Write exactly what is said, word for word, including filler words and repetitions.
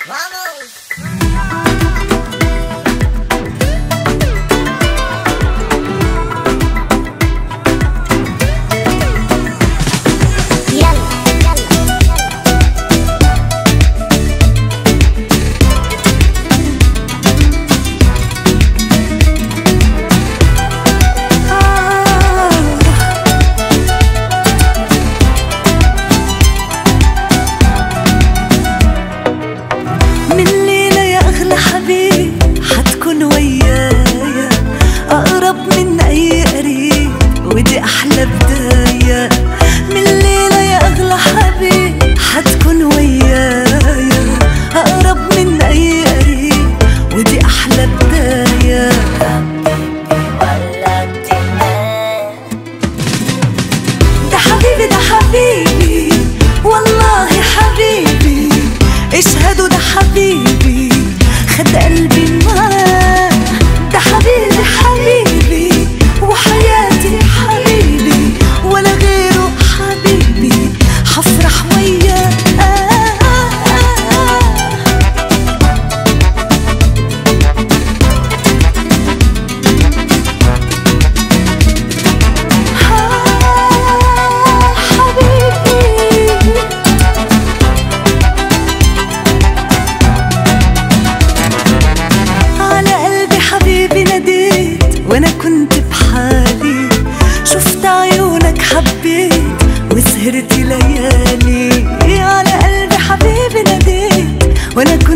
ودي أحلى بداية من الليلة يا أغلى حبيب، حتكون ويايا أقرب من أي قريب، ودي أحلى بداية. ده حبيبي ده حبيبي والله حبيبي، اشهدوا ده حبيبي خد قلبي معاه. ده حبيبي حبيبي وحياتي حبيبي، ولا غيره حبيبي حفرح وياه. وانا كنت بحالي شفت عيونك حبيت وسهرت ليالي، على قلبي حبيبي ناديت وانا كنت